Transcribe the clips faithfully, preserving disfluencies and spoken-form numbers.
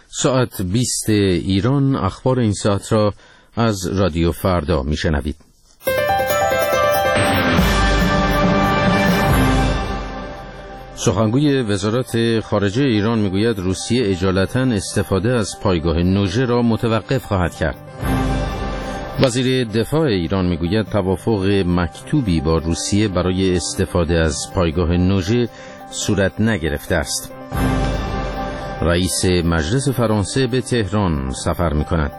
ساعت بیست ایران، اخبار این ساعت را از رادیو فردا میشنوید. سخنگوی وزارت خارجه ایران میگوید روسیه اجالتاً استفاده از پایگاه نوژه را متوقف خواهد کرد. وزیر دفاع ایران میگوید توافق مکتوبی با روسیه برای استفاده از پایگاه نوژه صورت نگرفته است. رئیس مجلس فرانسه به تهران سفر می‌کند.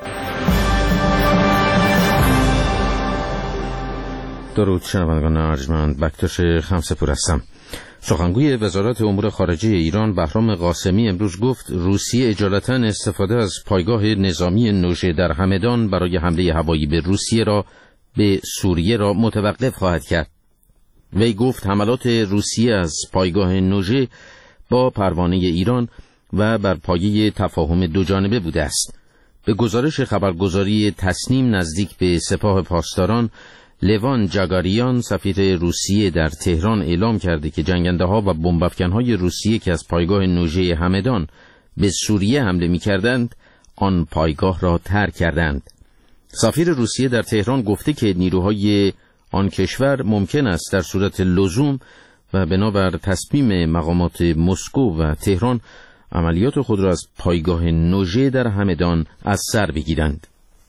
درود شنوندگان ارجمند، بکتاش خمسه‌پور هستم. سخنگوی وزارت امور خارجه ایران بهرام قاسمی امروز گفت روسیه اجالتاً استفاده از پایگاه نظامی نوژه در همدان برای حمله هوایی به روسیه را به سوریه را متوقف خواهد کرد. وی گفت حملات روسیه از پایگاه نوژه با پروانه ایران و بر پایه تفاهم دوجانبه بوده است. به گزارش خبرگزاری تسنیم نزدیک به سپاه پاسداران، لوان جاگاریان سفیر روسیه در تهران اعلام کرده که جنگنده‌ها و بمب‌افکن‌های روسیه که از پایگاه نوژه همدان به سوریه حمله می‌کردند، آن پایگاه را ترک کردند. سفیر روسیه در تهران گفته که نیروهای آن کشور ممکن است در صورت لزوم و بنابر تصمیم مقامات مسکو و تهران عملیات خود را از پایگاه نوژه در همدان از سر بگیرند.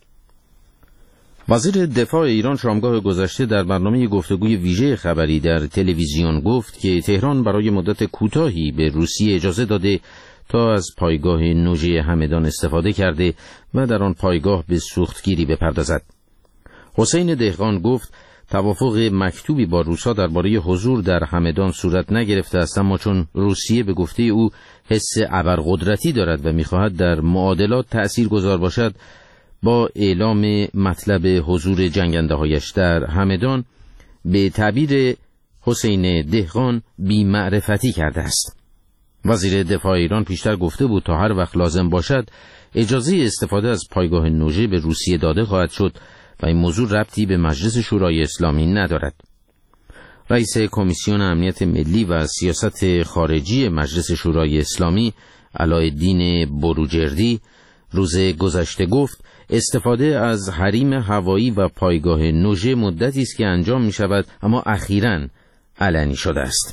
وزیر دفاع ایران شامگاه گذشته در برنامه گفتگوی ویژه خبری در تلویزیون گفت که تهران برای مدت کوتاهی به روسیه اجازه داده تا از پایگاه نوژه همدان استفاده کرده و در آن پایگاه به سوختگیری بپردازد. حسین دهقان گفت توافق مکتوبی با روسا درباره حضور در همدان صورت نگرفته است، اما چون روسیه به گفته او حس ابرقدرتی دارد و می‌خواهد در معادلات تأثیرگذار باشد، با اعلام مطلب حضور جنگنده‌هایش در همدان به تعبیر حسین دهقان بی‌معرفتی کرده است. وزیر دفاع ایران پیشتر گفته بود تا هر وقت لازم باشد اجازه استفاده از پایگاه نوژه به روسیه داده خواهد شد و این موضوع ربطی به مجلس شورای اسلامی ندارد. رئیس کمیسیون امنیت ملی و سیاست خارجی مجلس شورای اسلامی علایالدین بروجردی روز گذشته گفت استفاده از حریم هوایی و پایگاه نوژه مدتی است که انجام می شود، اما اخیراً علنی شده است.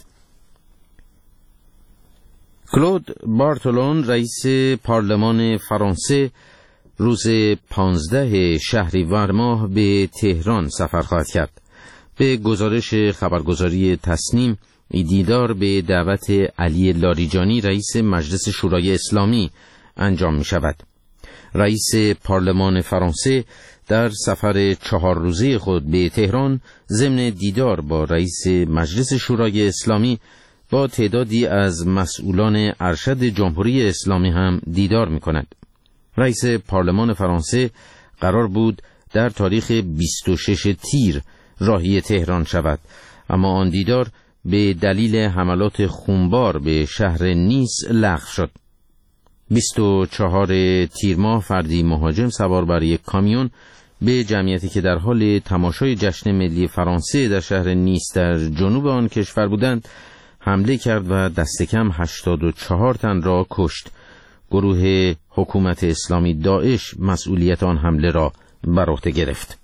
کلود بارتولون رئیس پارلمان فرانسه روز پانزده شهریور ماه به تهران سفر خواهد کرد. به گزارش خبرگزاری تسنیم دیدار به دعوت علی لاریجانی رئیس مجلس شورای اسلامی انجام می شود. رئیس پارلمان فرانسه در سفر چهار روزه خود به تهران ضمن دیدار با رئیس مجلس شورای اسلامی با تعدادی از مسئولان ارشد جمهوری اسلامی هم دیدار می کند. رئیس پارلمان فرانسه قرار بود در تاریخ بیست و شش تیر راهی تهران شود، اما آن دیدار به دلیل حملات خونبار به شهر نیس لغو شد. بیست و چهار تیر ماه فردی مهاجم سوار بر یک کامیون به جمعیتی که در حال تماشای جشن ملی فرانسه در شهر نیس در جنوب آن کشور بودند حمله کرد و دست کم هشتاد و چهار تن را کشت. گروه حکومت اسلامی داعش مسئولیت آن حمله را بر عهده گرفت.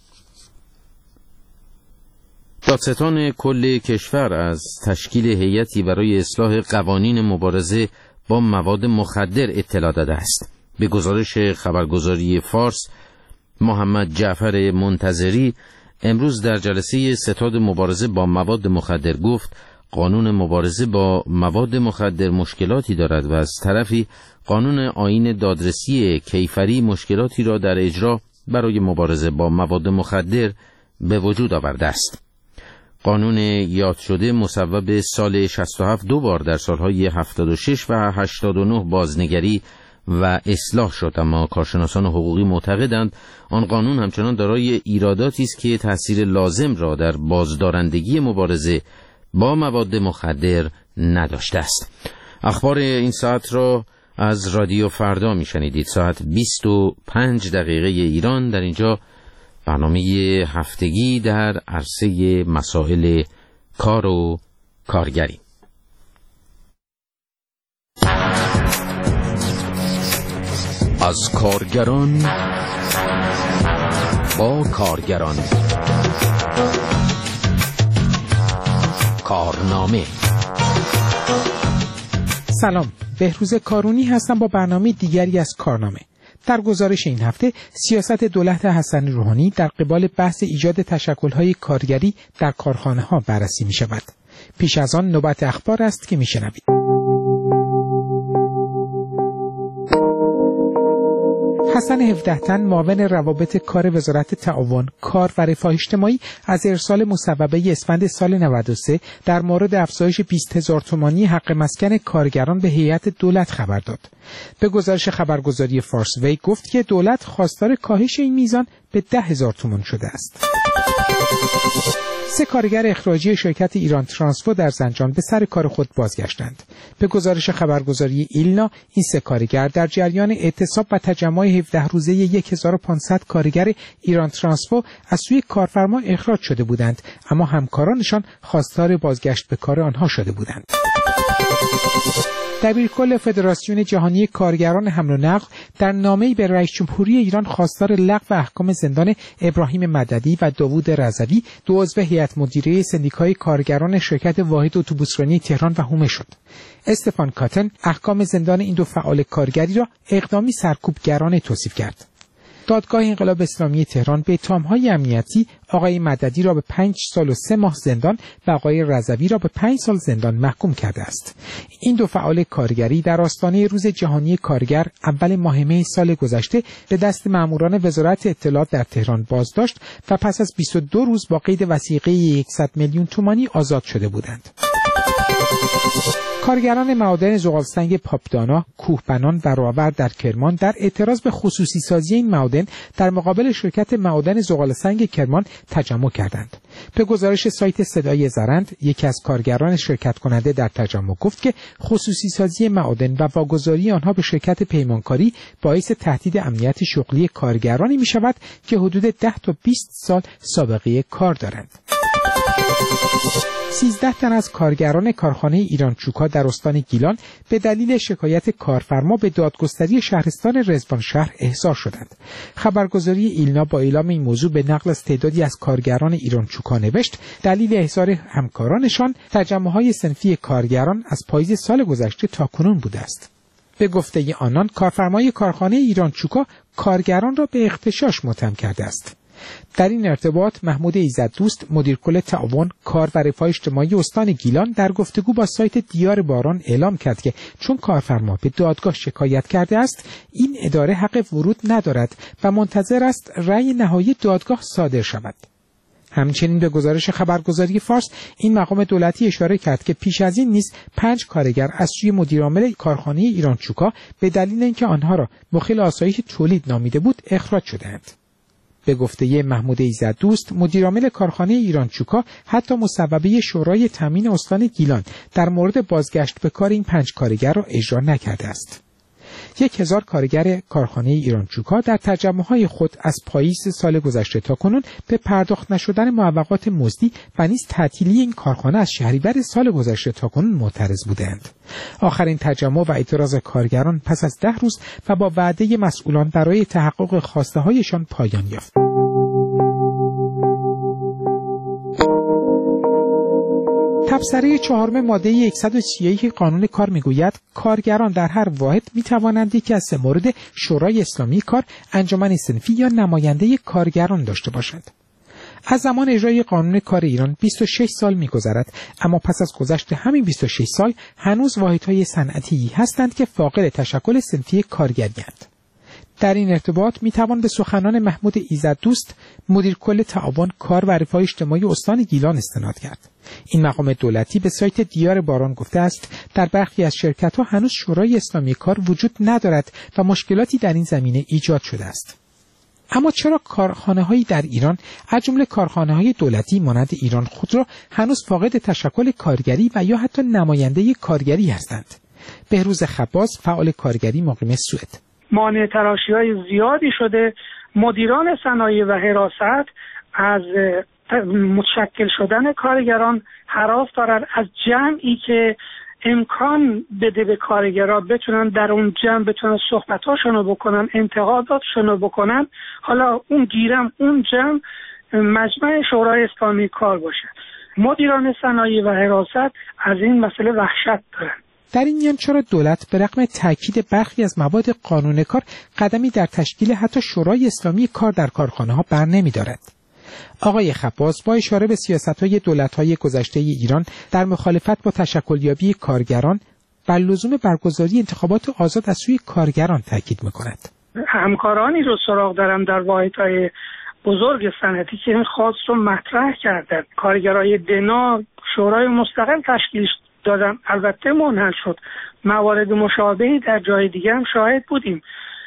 دادستان کل کشور از تشکیل هیئتی برای اصلاح قوانین مبارزه با مواد مخدر اطلاع داده است. به گزارش خبرگزاری فارس، محمد جعفر منتظری امروز در جلسه ستاد مبارزه با مواد مخدر گفت قانون مبارزه با مواد مخدر مشکلاتی دارد و از طرفی قانون آیین دادرسی کیفری مشکلاتی را در اجرا برای مبارزه با مواد مخدر به وجود آورده است. قانون یاد شده مصوب سال شصت و هفت دو بار در سالهای هفتاد و شش و هشتاد و نه بازنگری و اصلاح شد، اما کارشناسان حقوقی معتقدند آن قانون همچنان دارای ایراداتی است که تأثیر لازم را در بازدارندگی مبارزه با مواد مخدر نداشته است. اخبار این ساعت را از رادیو فردا میشنیدید. ساعت بیست و پنج دقیقه ایران. در اینجا برنامه هفتگی در عرصه مسائل کار و کارگری. از کارگران با کارگران. کارنامه. سلام، بهروز کارونی هستم با برنامه دیگری از کارنامه. در گزارش این هفته سیاست دولت حسن روحانی در قبال بحث ایجاد تشکل‌های کارگری در کارخانه‌ها بررسی می‌شود. پیش از آن نوبت اخبار است که می‌شنوید. حسن هفده تن، معاون روابط کار وزارت تعاون، کار و رفاه اجتماعی از ارسال مصوبه اسفند سال نود و سه در مورد افزایش بیست هزار تومانی حق مسکن کارگران به هیئت دولت خبر داد. به گزارش خبرگزاری فارس وی گفت که دولت خواستار کاهش این میزان به ده هزار تومان شده است. سه کارگر اخراجی شرکت ایران ترانسفو در زنجان به سر کار خود بازگشتند. به گزارش خبرگزاری ایلنا، این سه کارگر در جریان اعتصاب و تجمع هفده روزه هزار و پانصد کارگر ایران ترانسفو از سوی کارفرما اخراج شده بودند، اما همکارانشان خواستار بازگشت به کار آنها شده بودند. دبیرکل فدراسیون جهانی کارگران حمل و نقل در نامه‌ای به رئیس جمهوری ایران خواستار لغو احکام زندان ابراهیم مددی و داوود رضوی، دو عضو هیئت مدیره سندیکای کارگران شرکت واحد اتوبوسرانی تهران و حومه شد. استفان کاتن احکام زندان این دو فعال کارگری را اقدامی سرکوبگرانه توصیف کرد. دادگاه انقلاب اسلامی تهران به اتهام‌های امنیتی آقای مددی را به پنج سال و سه ماه زندان و آقای رضوی را به پنج سال زندان محکوم کرده است. این دو فعال کارگری در آستانه روز جهانی کارگر اول ماه می سال گذشته به دست ماموران وزارت اطلاعات در تهران بازداشت و پس از بیست و دو روز با قید وثیقه صد میلیون تومانی آزاد شده بودند. کارگران معادن زغالسنگ پاپدانا، کوهبنان و راور در کرمان در اعتراض به خصوصی سازی این معادن در مقابل شرکت معادن زغالسنگ کرمان تجمع کردند. به گزارش سایت صدای زرند، یکی از کارگران شرکت کننده در تجمع گفت که خصوصی سازی معادن و واگذاری آنها به شرکت پیمانکاری باعث تهدید امنیت شغلی کارگرانی می شود که حدود ده تا بیست سال سابقه کار دارند. سیزده تن از کارگران کارخانه ایران چوکا در استان گیلان به دلیل شکایت کارفرما به دادگستری شهرستان رضوان شهر احضار شدند. خبرگزاری ایلنا با اعلام این موضوع به نقل از تعدادی از کارگران ایران چوکا نوشت دلیل احضار همکارانشان تجمع‌های صنفی کارگران از پاییز سال گذشته تاکنون بوده است. به گفته آنان کارفرمای کارخانه ایران چوکا کارگران را به اغتشاش متهم کرده است. در این ارتباط محمود ایزددوست، مدیر کل تعاون، کار و رفاه اجتماعی استان گیلان در گفتگو با سایت دیار باران اعلام کرد که چون کارفرما به دادگاه شکایت کرده است، این اداره حق ورود ندارد و منتظر است رأی نهایی دادگاه صادر شود. همچنین به گزارش خبرگزاری فارس، این مقام دولتی اشاره کرد که پیش از این نیز پنج کارگر از سوی مدیرعامل کارخانه ایران چوکا به دلیل اینکه آنها را مخل آسایش تولید نامیده بود اخراج شدند. به گفته محمود ایزددوست، مدیرعامل کارخانه ایران چوکا حتی مصوبه شورای تامین استان گیلان در مورد بازگشت به کار این پنج کارگر را اجرا نکرده است. یک هزار کارگر کارخانه ایران چوکا در تجمع‌های خود از پاییز سال گذشته تا کنون به پرداخت نشدن معوقات مزدی و نیز تعطیلی این کارخانه از شهریور سال گذشته تا کنون معترض بودند. آخرین تجمع و اعتراض کارگران پس از ده روز و با وعده مسئولان برای تحقق خواسته‌هایشان پایان یافت. تبصره چهارم ماده صد و سی و یک قانون کار میگوید کارگران در هر واحد میتوانند یکی از سه مورد شورای اسلامی کار، انجمن صنفی یا نماینده کارگران داشته باشند. از زمان اجرای قانون کار ایران بیست و شش سال می‌گذرد، اما پس از گذشت همین بیست و شش سال هنوز واحدهای صنعتی هستند که فاقد تشکل صنفی کارگری‌اند. در این ارتباط میتوان به سخنان محمود ایزددوست، مدیر کل تعاون، کار و رفاه اجتماعی استان گیلان استناد کرد. این مقام دولتی به سایت دیار باران گفته است در برخی از شرکت‌ها هنوز شورای اسلامی کار وجود ندارد و مشکلاتی در این زمینه ایجاد شده است. اما چرا کارخانه‌هایی در ایران از جمله کارخانه‌های دولتی مانند ایران خودرو هنوز فاقد تشکل کارگری و یا حتی نماینده کارگری هستند؟ بهروز خباز، فعال کارگری مقیم سوئد: مانع تراشی‌های زیادی شده. مدیران صنایع و حراست از متشکل شدن کارگران هراس دارند. از جمعی که امکان بده به کارگرها بتونن در اون جمع بتونن صحبتاشونو بکنن، انتقاداتشونو بکنن. حالا اون گیرم اون جمع مجمع شورای اسلامی کار باشه. مدیران صنایع و حراست از این مسئله وحشت دارن. در این میان چرا دولت به رغم تاکید برخی از مواد قانون کار قدمی در تشکیل حتی شورای اسلامی کار در کارخانه‌ها بر نمی‌دارد؟ آقای خباز با اشاره به سیاست‌های دولت‌های گذشته ایران در مخالفت با تشکلیابی کارگران بر لزوم برگزاری انتخابات آزاد از سوی کارگران تاکید می‌کند. همکارانی رو سراغ دارم در واحدهای بزرگ صنعتی که این خواست رو مطرح کردن. کارگرای دنا شورای مستقل تشکیل دادن، البته منحل شد. موارد مشابهی در جای دیگه هم شاهد بودیم.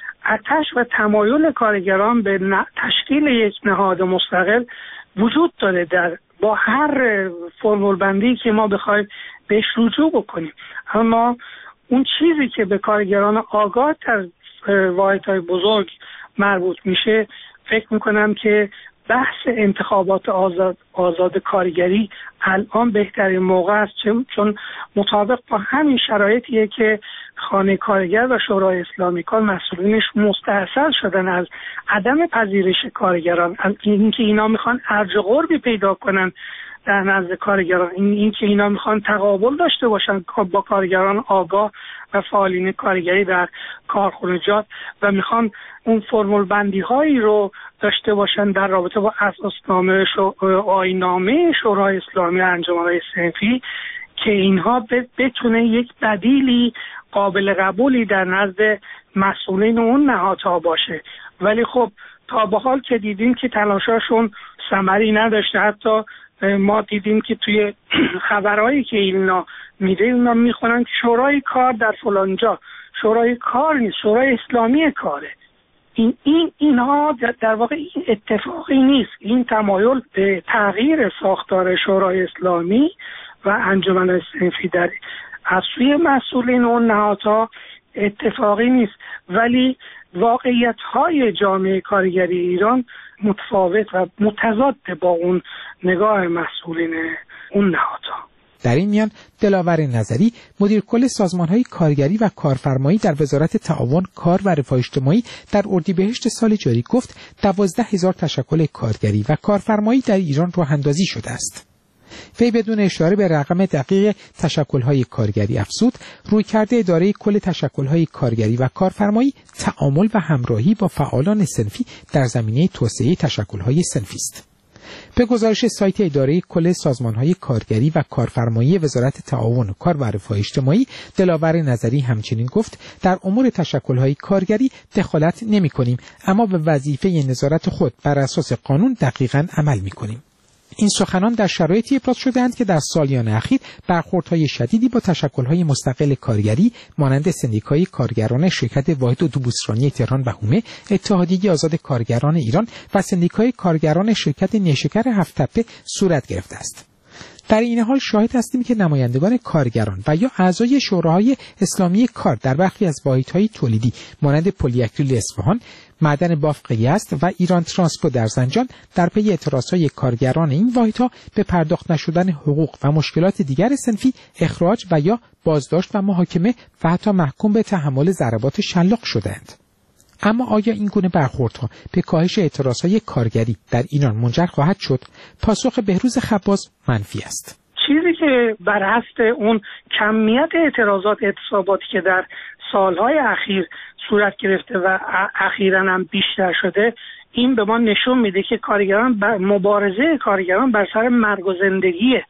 آتش و تمایل کارگران به تشکیل یک نهاد مستقل وجود داره در با هر فرمول بندی که ما بخوایم بهش رجوع بکنیم. اما اون چیزی که به کارگران آگاه در واحدهای بزرگ مربوط میشه، فکر میکنم که بحث انتخابات آزاد آزاد کارگری الان بهترین موقع است، چون مطابق با همین شرایطیه که خانه کارگر و شورای اسلامی کار مسئولینش مستحصل شدن از عدم پذیرش کارگران، از اینکه اینا میخوان ارج و قربی پیدا کنن در نزد کارگران، این اینکه اینا میخوان تقابل داشته باشن با کارگران آگاه و فعالین کارگری در کارخانجات و میخوان اون فرمول بندی هایی رو داشته باشن در رابطه با اساسنامه و آیین‌نامه شورای اسلامی انجمن‌های صنفی که اینها بتونه یک بدیلی قابل قبولی در نزد مسئولین اون نهادها باشه. ولی خب تا به حال که دیدیم که تلاشاشون ثمری نداشته. حتی ما دیدیم که توی خبرهایی که اینا میده اینا میخونن که شورای کار در فلانجا، شورای کار نیست، شورای اسلامی کاره. این این اینها در واقع این اتفاقی نیست. این تمایل به تغییر ساختار شورای اسلامی و انجمن صنفی در از سوی مسئولین اون نهادها اتفاقی نیست، ولی واقعیت‌های جامعه کارگری ایران متفاوت و متضاد با اون نگاه مسئولین اون نهادها. در این میان دلاور نظری مدیر کل سازمان‌های کارگری و کارفرمایی در وزارت تعاون کار و رفاه اجتماعی در اردیبهشت سال جاری گفت دوازده هزار تشکل کارگری و کارفرمایی در ایران راه اندازی شده است. وی بدون اشاره به رقم دقیق تشکل‌های کارگری افزود رویکرد اداره کل تشکل‌های کارگری و کارفرمایی تعامل و همراهی با فعالان صنفی در زمینه توسعه تشکل‌های صنفی است. به گزارش سایت اداره کل سازمان‌های کارگری و کارفرمایی وزارت تعاون کار و رفاه اجتماعی دلاور نظری همچنین گفت در امور تشکل‌های کارگری دخالت نمی‌کنیم، اما به وظیفه نظارت خود بر اساس قانون دقیقاً عمل می‌کنیم. این سخنان در شرایطی ابراز شده‌اند که در سالیان اخیر برخوردهای شدیدی با تشکل‌های مستقل کارگری مانند سندیکای کارگران شرکت واحد اتوبوسرانی تهران و هومه، اتحادیه آزاد کارگران ایران و سندیکای کارگران شرکت نیشکر هفت‌تپه صورت گرفته است. در این حال شاهد هستیم که نمایندگان کارگران و یا اعضای شوراهای اسلامی کار در برخی از واحدهای تولیدی مانند پلی‌اکریل اصفهان، معدن بافق یزد و ایران ترانسپو در زنجان در پی اعتراضهای کارگران این واحدها به پرداخت نشدن حقوق و مشکلات دیگر صنفی اخراج و یا بازداشت و محاکمه و حتی محکوم به تحمل ضربات شلاق شدند. اما آیا این گونه برخوردها به کاهش اعتراضهای کارگری در ایران منجر خواهد شد؟ پاسخ بهروز خباز منفی است. چیزی که بر حسب اون کمیت اعتراضات اعتصاباتی که در سالهای اخیر صورت گرفته و اخیراً هم بیشتر شده، این به ما نشون میده که کارگران بر مبارزه کارگران بر سر مرگ و زندگیه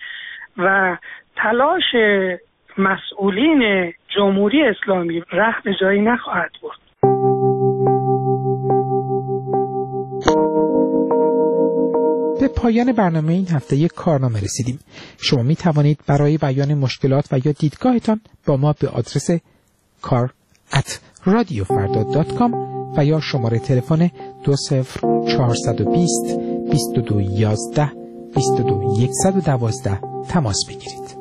و تلاش مسئولین جمهوری اسلامی ره به جایی نخواهد برد. به پایان برنامه این هفته یک کارنامه رسیدیم. شما می توانید برای بیان مشکلات و یا دیدگاهتان با ما به آدرس کار ات رادیو فردا دات کام و یا شماره تلفن دو صفر چهارصد و بیست بیست و دو یازده بیست و دو صد و دوازده تماس بگیرید.